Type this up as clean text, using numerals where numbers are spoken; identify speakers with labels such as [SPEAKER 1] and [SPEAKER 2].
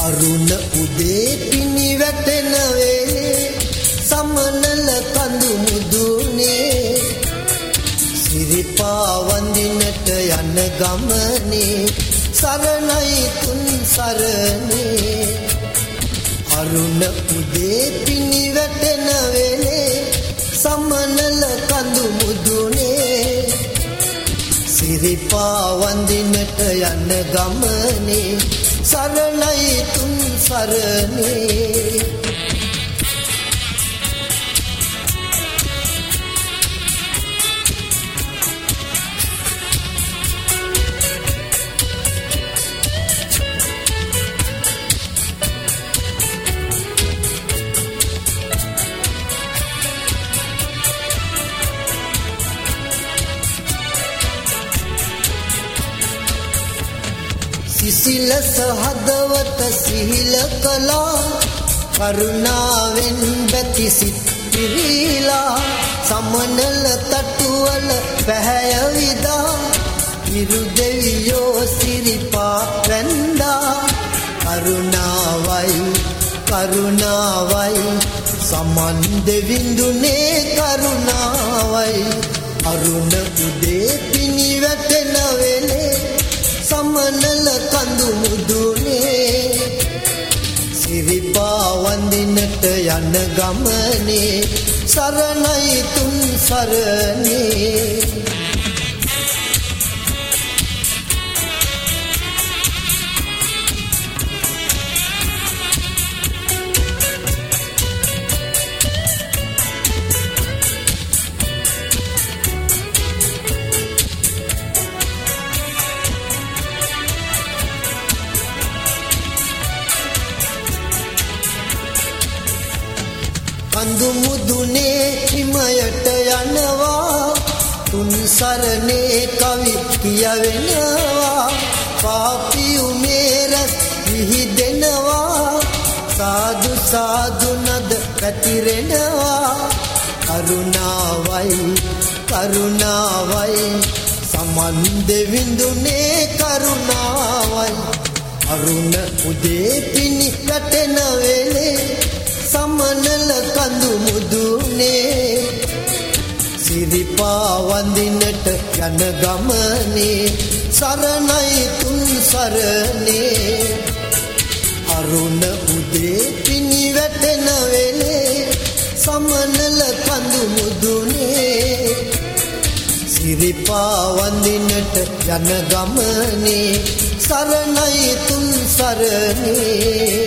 [SPEAKER 1] අරුණ උදේ පිණි වැටෙන වේලේ සමනල කඳු මුදුනේ සිරිපා වඳිනට යන ගමනේ සරණයි තුන් සරණේ අරුණ උදේ පිණි වැටෙන වේලේ සමනල කඳු මුදුනේ සිරිපා වඳිනට යන ගමනේ සරණයි තුන් සරණේ සිසිලස හදවත සිහිල කළා කරුණාවෙන් බැති සිත් පිරීලා සමනල තටුවල පැහැය විදා ඉරු දෙවියෝ සිරිපා වැන්දා කරුණාවයි කරුණාවයි සමන් දෙවිඳුනේ කරුණාවයි අරුණ උදේ පිණි වැටෙන වෙලේ සමනල කඳු මුදුනේ සිරිපා වඳිනට යන ගමනේ සරණයි තුන් සරණේ කඳු මුදුනේ හිමයට යනවා තුන් සරණේ කවි කියවෙනවා පාපියුමේ රැස් විහිදෙනවා සාදු සාදු නද පැතිරෙනවා කරුණාවයි කරුණාවයි සමන් දෙවිඳුනේ කරුණාවයි අරුණ උදේ පිණි වැටෙන වෙලේ සමනල කඳු මුදුනේ සිරිපා වඳිනට යන ගමනේ සරණයි තුන් සරණේ අරුණ උදේ පිණි වැටෙන වෙලේ සමනල කඳු මුදුනේ සිරිපා වඳිනට යන ගමනේ සරණයි තුන් සරණේ